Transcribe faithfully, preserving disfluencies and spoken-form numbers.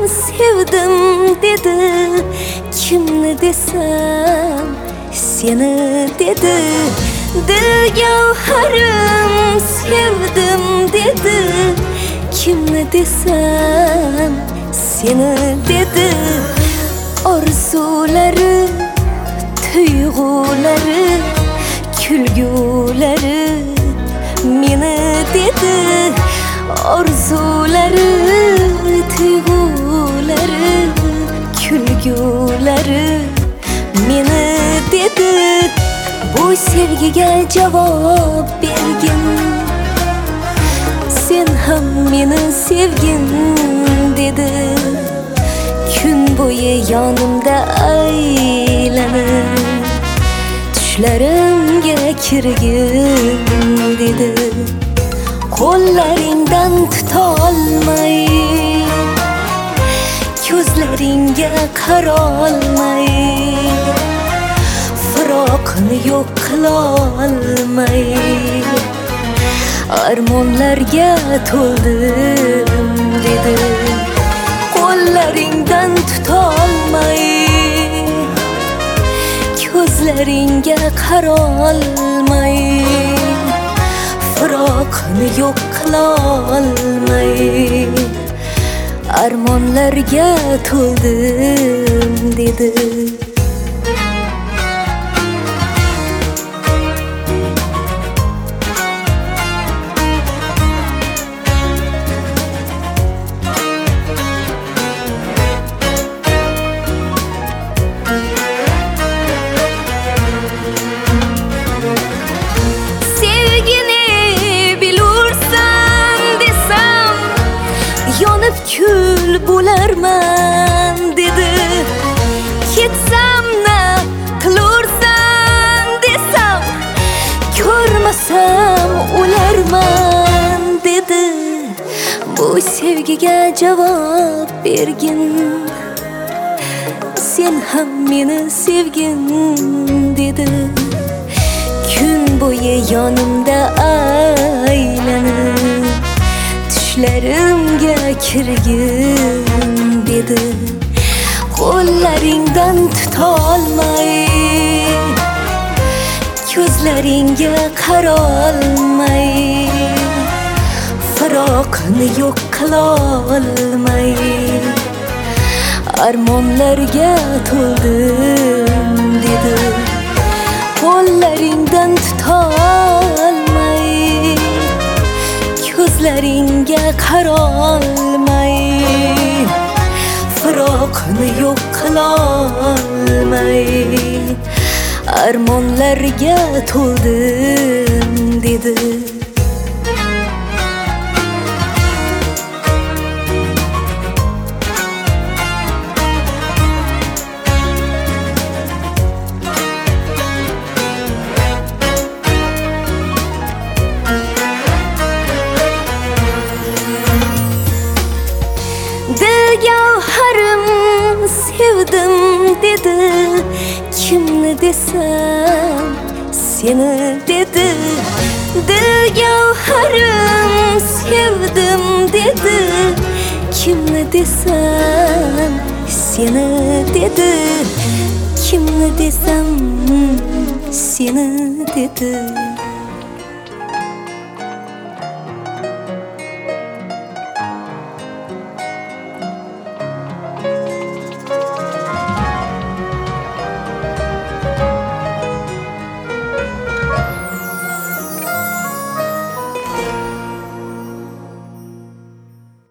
sevdim dedi. Kimni desem seni dedi. Dil gavharim sevdim dedi. Kimni desem seni dedi. Orzulari, tuyg'ulari, kulgulari meni dedi. Orzulari, tuyg'ulari, kulgulari meni dedi. Bu sevgiga javob bergin, sen ham meni sevgin dedi. Kun bo'yi yonimda aylanib, tushlarimga kirgin dedi. Qo'llaringdan tutolmay, ko'zlaringga qarolmay, firoqni yo'q qilolmay, armonlarga to'ldim dedi. Qo'llaringdan tutolmay, ko'zlaringga qarolmay, firoqni yo'q qilolmay, armonlarga to'ldim dedi. Kül bo'larman dedi. Ketsam na qilursan desam, ko'rmasam o'larman dedi. Bu sevgiga javob bergin, sen ham meni sevgin dedi. Kun bo'yi yonimda aylanib, tushlarimga kirgin dedi. Qo'llaringdan tutolmay, ko'zlaringga qarolmay, firoqni yo'q qilolmay, armonlarga to'ldim dedi. Qo'llaringdan tutolmay, ko'zlaringga qarolmay, firoqni yo'q qilolmay, armonlarga to'ldim dedi. Dil gavharim sevdim dedi. Kimni desem seni dedi. Dil gavharim sevdim dedi. Kimni desem seni dedi. Kimni desem seni dedi.